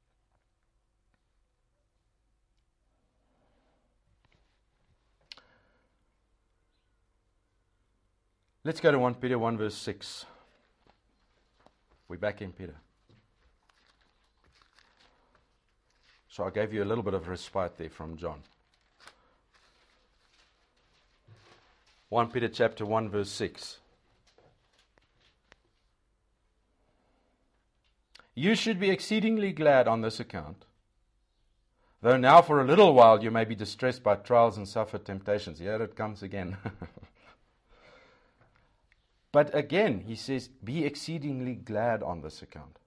Let's go to 1 Peter 1 verse 6. We're back in Peter. So I gave you a little bit of respite there from John. 1 Peter chapter 1 verse 6. You should be exceedingly glad on this account, though now for a little while you may be distressed by trials and suffer temptations. Here it comes again. But again, he says, be exceedingly glad on this account.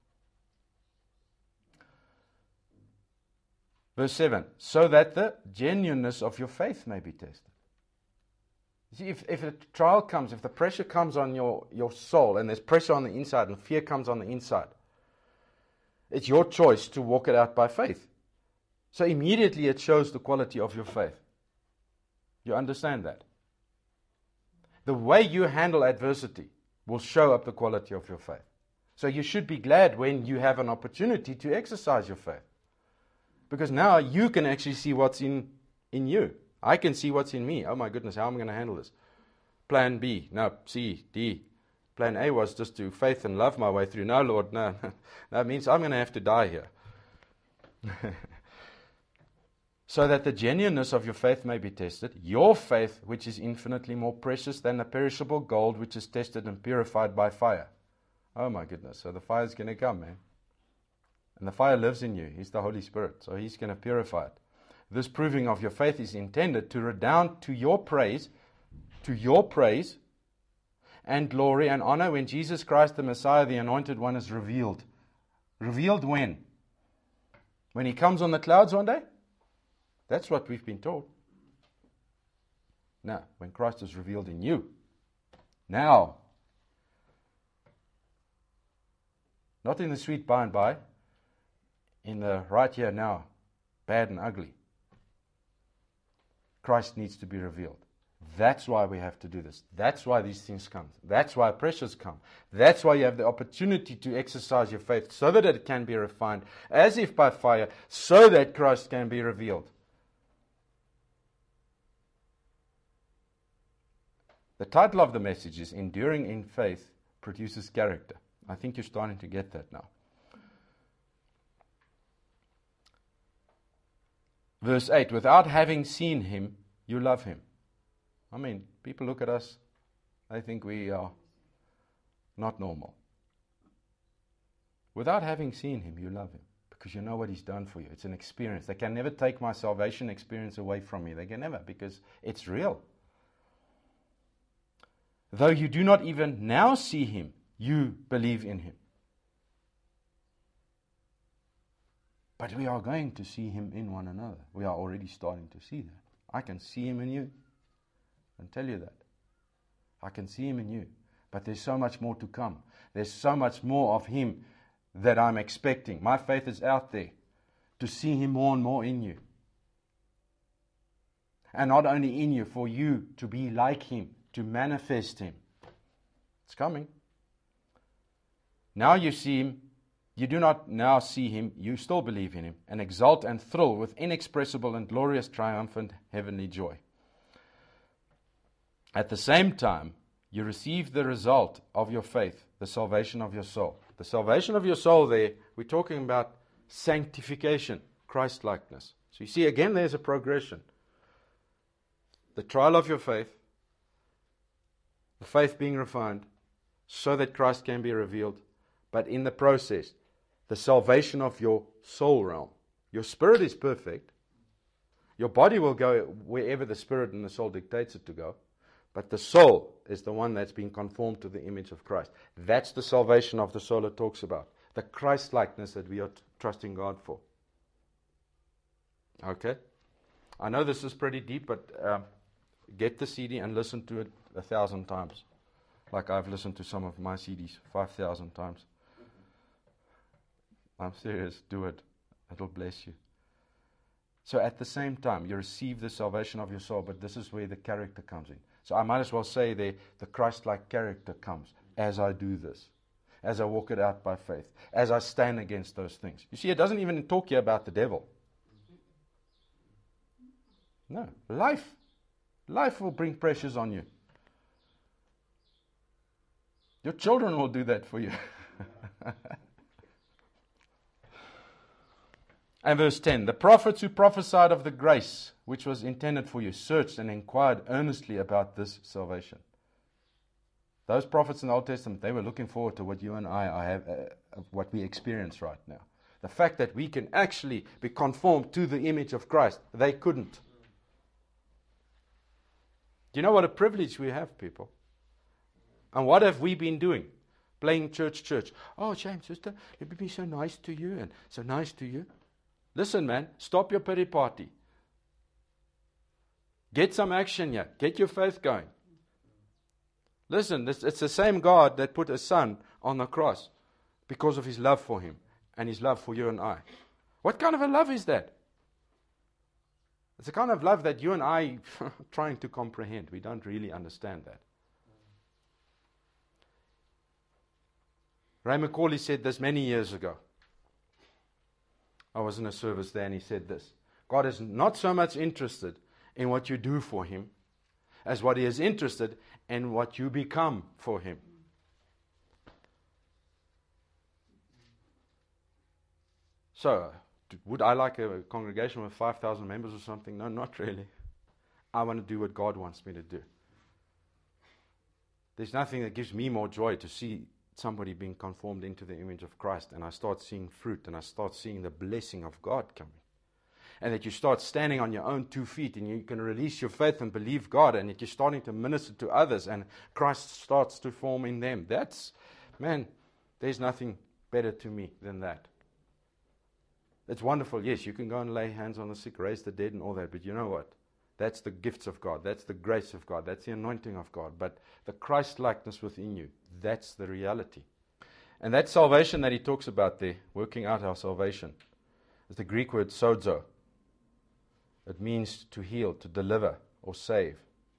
Verse 7, so that the genuineness of your faith may be tested. You see, if a trial comes, if the pressure comes on your soul, and there's pressure on the inside, and fear comes on the inside, it's your choice to walk it out by faith. So immediately it shows the quality of your faith. You understand that? The way you handle adversity will show up the quality of your faith. So you should be glad when you have an opportunity to exercise your faith. Because now you can actually see what's in you. I can see what's in me. Oh my goodness, how am I going to handle this? Plan B, no, C, D. Plan A was just to faith and love my way through. No, Lord, no. That means I'm going to have to die here. So that the genuineness of your faith may be tested, your faith, which is infinitely more precious than the perishable gold, which is tested and purified by fire. Oh my goodness, so the fire's going to come, man. And the fire lives in you. He's the Holy Spirit, so He's going to purify it. This proving of your faith is intended to redound to your praise and glory and honor when Jesus Christ, the Messiah, the Anointed One, is revealed. Revealed when? When He comes on the clouds one day? That's what we've been told. Now, when Christ is revealed in you. Now. Not in the sweet by and by. In the right here now. Bad and ugly. Christ needs to be revealed. That's why we have to do this. That's why these things come. That's why pressures come. That's why you have the opportunity to exercise your faith so that it can be refined as if by fire, so that Christ can be revealed. The title of the message is Enduring in Faith Produces Character. I think you're starting to get that now. Verse 8, without having seen Him, you love Him. I mean, people look at us, they think we are not normal. Without having seen him, you love him because you know what he's done for you. It's an experience. They can never take my salvation experience away from me. They can never, because it's real. Though you do not even now see him, you believe in him. But we are going to see him in one another. We are already starting to see that. I can see him in you. I can tell you that. I can see him in you. But there's so much more to come. There's so much more of him that I'm expecting. My faith is out there to see him more and more in you. And not only in you, for you to be like him, to manifest him. It's coming. Now you see him. You do not now see him, you still believe in him, and exult and thrill with inexpressible and glorious, triumphant, heavenly joy. At the same time, you receive the result of your faith, the salvation of your soul. The salvation of your soul there, we're talking about sanctification, Christ-likeness. So you see, again, there's a progression. The trial of your faith, the faith being refined, so that Christ can be revealed, but in the process, the salvation of your soul realm. Your spirit is perfect. Your body will go wherever the spirit and the soul dictates it to go. But the soul is the one that's been conformed to the image of Christ. That's the salvation of the soul it talks about. The Christ-likeness that we are trusting God for. Okay? I know this is pretty deep, but get the CD and listen to it 1,000 times. Like I've listened to some of my CDs 5,000 times. I'm serious, do it. It'll bless you. So at the same time, you receive the salvation of your soul, but this is where the character comes in. So I might as well say there, the Christ-like character comes as I do this, as I walk it out by faith, as I stand against those things. You see, it doesn't even talk here about the devil. No, life. Life will bring pressures on you. Your children will do that for you. And verse 10, the prophets who prophesied of the grace which was intended for you searched and inquired earnestly about this salvation. Those prophets in the Old Testament, they were looking forward to what you and I have, what we experience right now. The fact that we can actually be conformed to the image of Christ, they couldn't. Do you know what a privilege we have, people? And what have we been doing? Playing church. Oh, James, sister, let me be so nice to you and so nice to you. Listen, man, stop your pity party. Get some action here. Get your faith going. Listen, it's the same God that put a son on the cross because of his love for him and his love for you and I. What kind of a love is that? It's the kind of love that you and I are trying to comprehend. We don't really understand that. Ray McCauley said this many years ago. I was in a service there and he said this. God is not so much interested in what you do for him as what he is interested in what you become for him. So, would I like a congregation with 5,000 members or something? No, not really. I want to do what God wants me to do. There's nothing that gives me more joy to see somebody being conformed into the image of Christ, and I start seeing fruit, and I start seeing the blessing of God coming. And that you start standing on your own 2 feet, and you can release your faith and believe God, and that you're starting to minister to others, and Christ starts to form in them. That's, man, there's nothing better to me than that. It's wonderful. Yes, you can go and lay hands on the sick, raise the dead and all that, but you know what? That's the gifts of God. That's the grace of God. That's the anointing of God. But the Christ-likeness within you, that's the reality. And that salvation that he talks about there, working out our salvation, is the Greek word sozo. It means to heal, to deliver, or save.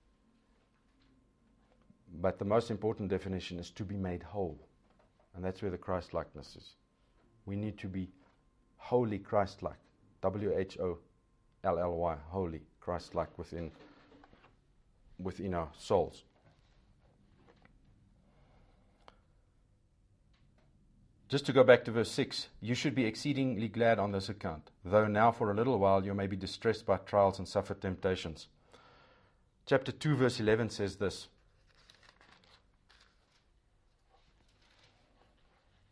But the most important definition is to be made whole. And that's where the Christ-likeness is. We need to be wholly Christ-like. W-H-O-L-L-Y, holy, Christ-like within our souls. Just to go back to verse 6, you should be exceedingly glad on this account, though now for a little while you may be distressed by trials and suffer temptations. Chapter 2, verse 11 says this.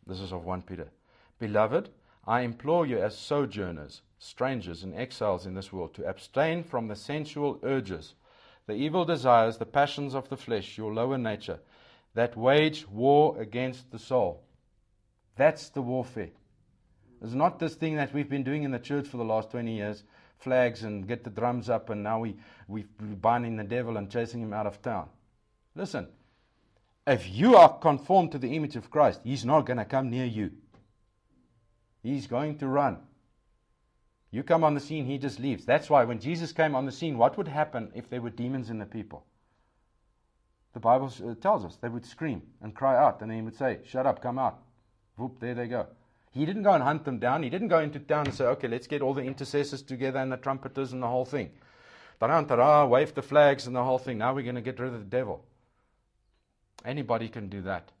This is of 1 Peter. Beloved, I implore you as sojourners, strangers and exiles in this world, to abstain from the sensual urges, the evil desires, the passions of the flesh, your lower nature, that wage war against the soul. That's the warfare. It's not this thing that we've been doing in the church for the last 20 years, flags and get the drums up, and now we're binding the devil and chasing him out of town. Listen, if you are conformed to the image of Christ, he's not going to come near you. He's going to run. You come on the scene, he just leaves. That's why when Jesus came on the scene, what would happen if there were demons in the people? The Bible tells us they would scream and cry out, and then he would say, shut up, come out. Whoop, there they go. He didn't go and hunt them down. He didn't go into town and say, okay, let's get all the intercessors together and the trumpeters and the whole thing. Ta-da, ta-da, wave the flags and the whole thing. Now we're going to get rid of the devil. Anybody can do that.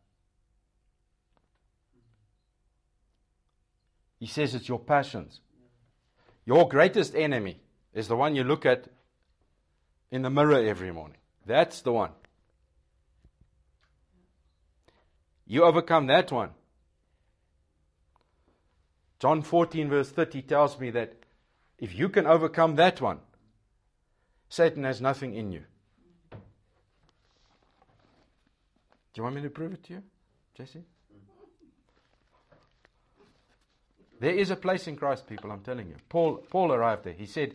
He says it's your passions. Your greatest enemy is the one you look at in the mirror every morning. That's the one. You overcome that one. John 14 verse 30 tells me that if you can overcome that one, Satan has nothing in you. Do you want me to prove it to you, Jesse? There is a place in Christ, people, I'm telling you. Paul arrived there. He said,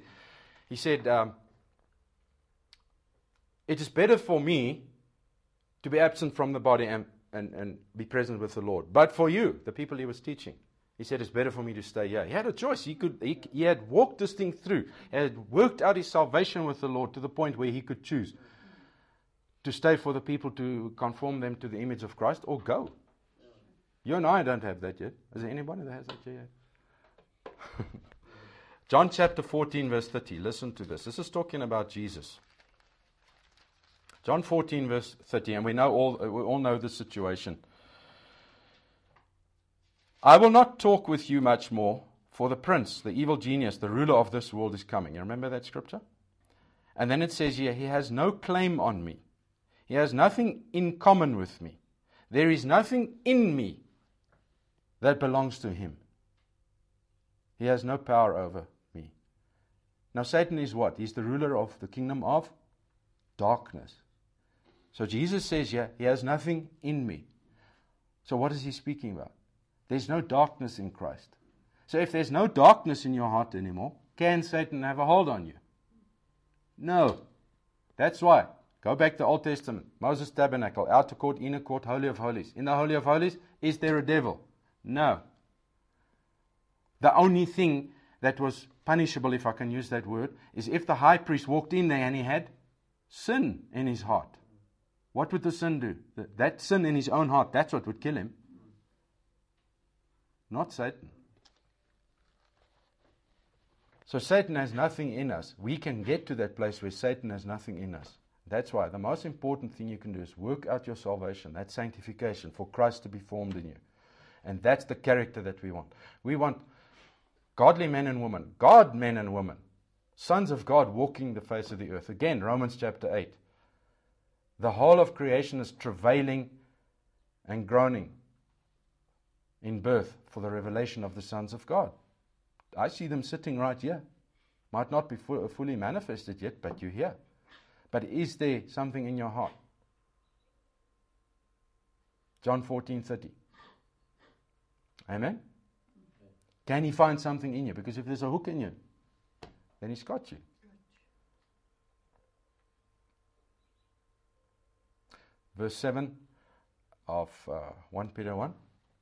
it is better for me to be absent from the body and be present with the Lord. But for you, the people he was teaching, he said, it's better for me to stay here. He had a choice. He had walked this thing through. He had worked out his salvation with the Lord to the point where he could choose to stay for the people, to conform them to the image of Christ, or go. You and I don't have that yet. Is there anybody that has that yet? John chapter 14 verse 30. Listen to this. This is talking about Jesus. John 14 verse 30. And we all know the situation. I will not talk with you much more, for the prince, the evil genius, the ruler of this world is coming. You remember that scripture? And then it says here, he has no claim on me. He has nothing in common with me. There is nothing in me that belongs to him. He has no power over me. Now Satan is what? He's the ruler of the kingdom of darkness. So Jesus says here, he has nothing in me. So what is he speaking about? There's no darkness in Christ. So if there's no darkness in your heart anymore, can Satan have a hold on you? No. That's why. Go back to the Old Testament. Moses' tabernacle, outer court, inner court, Holy of Holies. In the Holy of Holies, is there a devil? No. The only thing that was punishable, if I can use that word, is if the high priest walked in there and he had sin in his heart. What would the sin do? That sin in his own heart, that's what would kill him. Not Satan. So Satan has nothing in us. We can get to that place where Satan has nothing in us. That's why the most important thing you can do is work out your salvation. That's sanctification, for Christ to be formed in you. And that's the character that we want. We want godly men and women, God men and women, sons of God walking the face of the earth. Again, Romans chapter 8. The whole of creation is travailing and groaning in birth for the revelation of the sons of God. I see them sitting right here. Might not be fully manifested yet, but you're here. But is there something in your heart? John 14:30. Amen? Can he find something in you? Because if there's a hook in you, then he's got you. Verse 7 of 1 Peter 1.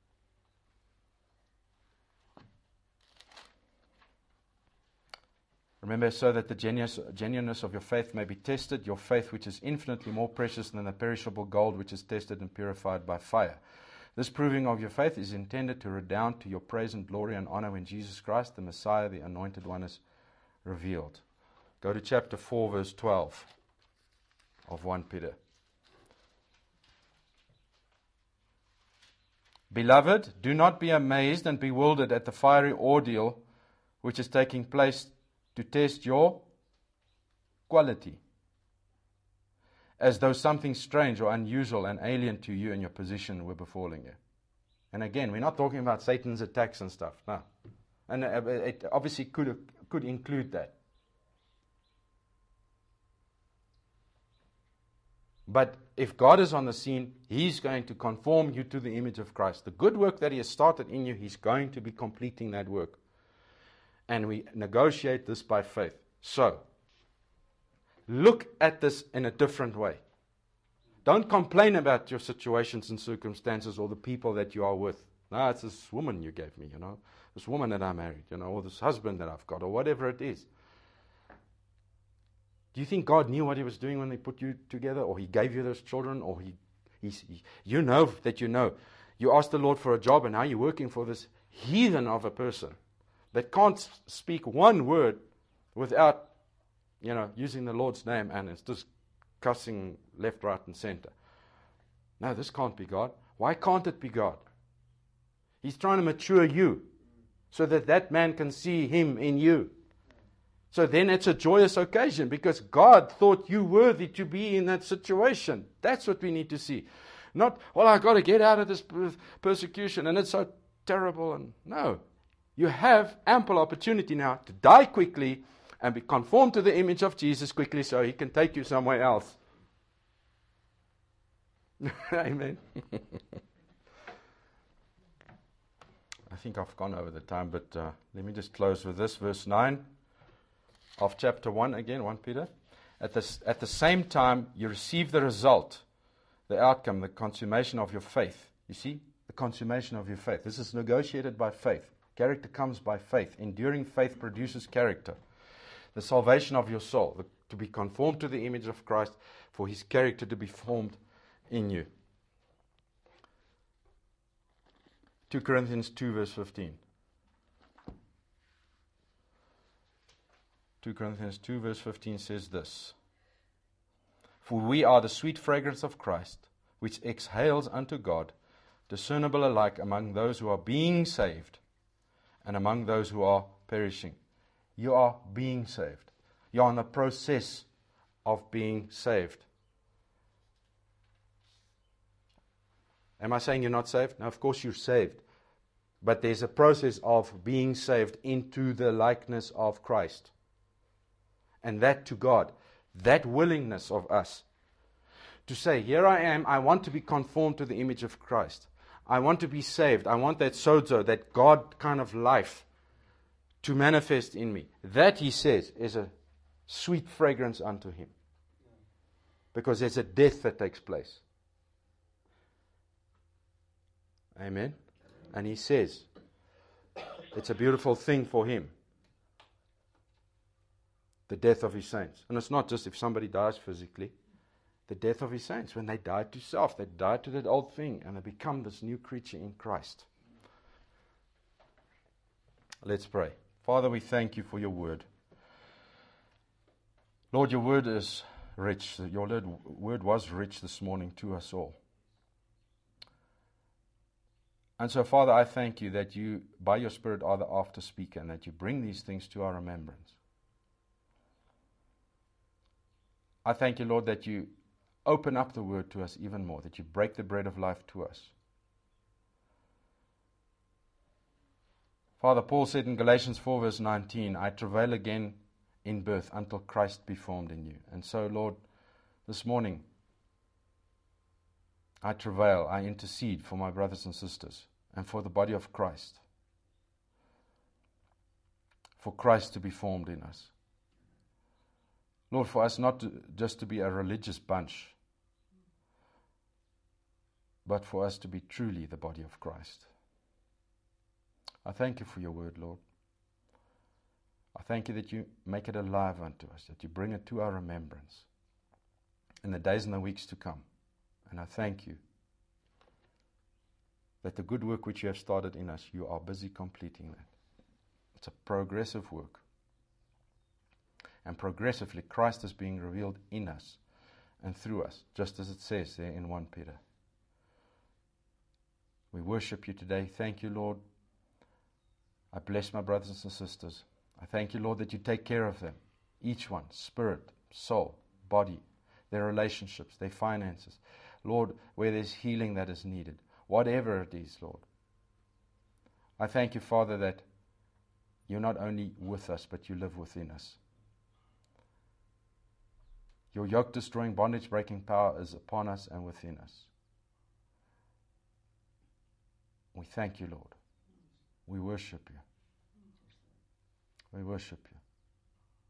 Remember, so that the genuineness of your faith may be tested, your faith which is infinitely more precious than the perishable gold which is tested and purified by fire. This proving of your faith is intended to redound to your praise and glory and honor when Jesus Christ, the Messiah, the Anointed One, is revealed. Go to chapter 4, verse 12 of 1 Peter. Beloved, do not be amazed and bewildered at the fiery ordeal which is taking place to test your quality, as though something strange or unusual and alien to you and your position were befalling you. And again, we're not talking about Satan's attacks and stuff. No. And it obviously could include that. But if God is on the scene, He's going to conform you to the image of Christ. The good work that He has started in you, He's going to be completing that work. And we negotiate this by faith. So, look at this in a different way. Don't complain about your situations and circumstances or the people that you are with. No, it's this woman you gave me, this woman that I married, or this husband that I've got, or whatever it is. Do you think God knew what He was doing when He put you together, or He gave you those children, or you know that you know. You asked the Lord for a job, and now you're working for this heathen of a person that can't speak one word without, using the Lord's name, and it's just cussing left, right, and center. No, this can't be God. Why can't it be God? He's trying to mature you so that that man can see Him in you. So then it's a joyous occasion because God thought you worthy to be in that situation. That's what we need to see. Not, I've got to get out of this persecution and it's so terrible. And no, you have ample opportunity now to die quickly and be conformed to the image of Jesus quickly so He can take you somewhere else. Amen. I think I've gone over the time, but let me just close with this. Verse 9 of chapter 1 again, 1 Peter. At the same time, you receive the result, the outcome, the consummation of your faith. You see, the consummation of your faith. This is negotiated by faith. Character comes by faith. Enduring faith produces character. The salvation of your soul, to be conformed to the image of Christ, for His character to be formed in you. 2 Corinthians 2 verse 15. 2 Corinthians 2 verse 15 says this. For we are the sweet fragrance of Christ, which exhales unto God, discernible alike among those who are being saved and among those who are perishing. You are being saved. You are in the process of being saved. Am I saying you're not saved? No, of course you're saved. But there's a process of being saved into the likeness of Christ. And that to God, that willingness of us to say, here I am, I want to be conformed to the image of Christ. I want to be saved. I want that sozo, that God kind of life to manifest in me. That, He says, is a sweet fragrance unto Him. Because there's a death that takes place. Amen. And He says, it's a beautiful thing for Him. The death of His saints. And it's not just if somebody dies physically. The death of His saints. When they die to self, they die to that old thing and they become this new creature in Christ. Let's pray. Father, we thank You for Your word. Lord, Your word is rich. Your word was rich this morning to us all. And so, Father, I thank You that You, by Your Spirit, are the after speaker and that You bring these things to our remembrance. I thank You, Lord, that You open up the word to us even more, that You break the bread of life to us. Father, Paul said in Galatians 4 verse 19, I travail again in birth until Christ be formed in you. And so, Lord, this morning, I travail, I intercede for my brothers and sisters and for the body of Christ. For Christ to be formed in us. Lord, for us not just to be a religious bunch, but for us to be truly the body of Christ. I thank You for Your word, Lord. I thank You that You make it alive unto us, that You bring it to our remembrance in the days and the weeks to come. And I thank You that the good work which You have started in us, You are busy completing that. It's a progressive work. And progressively, Christ is being revealed in us and through us, just as it says there in 1 Peter. We worship You today. Thank You, Lord. I bless my brothers and sisters. I thank You, Lord, that You take care of them. Each one, spirit, soul, body, their relationships, their finances. Lord, where there's healing that is needed, whatever it is, Lord, I thank you, Father, that you're not only with us, but you live within us. Your yoke-destroying, bondage-breaking power is upon us and within us. We thank you, Lord. We worship you. We worship you.